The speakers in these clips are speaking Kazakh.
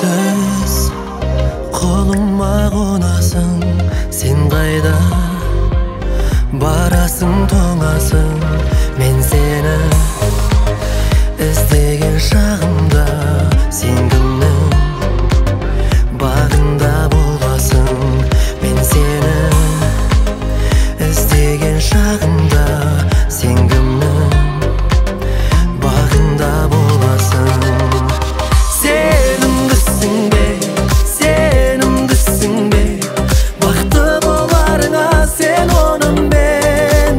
үнсіз қолыма қонасың, сен қайда барасың, тоңасың. Мен сені іздеген шағымда, сен кімнің бағында боласың. Мен сені іздеген шағымда, сен кімнің бағында боласың. Сенімдісің бе, сенімдісің бе, бақытты боларыңа сен онымен.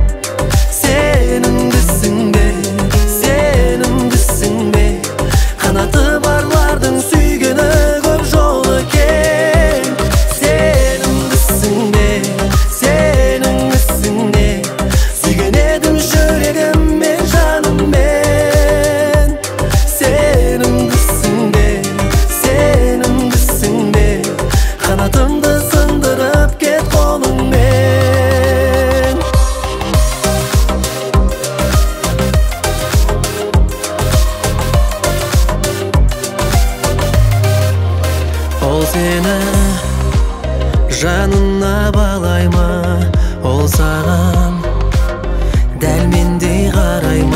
Сенімдісің бе, сенімдісің бе, қанаты барлардың сүйгені көп жол екен. Сенімдісің бе, сенімдісің бе, сүйген едім жүрегіммен, жаныммен. Сенімдісің бе, сенімдісің бе, қанатымды сындырып кет қолыңмен. Ол сені жанына балай ма, ол саған дәл мендей қарай ма?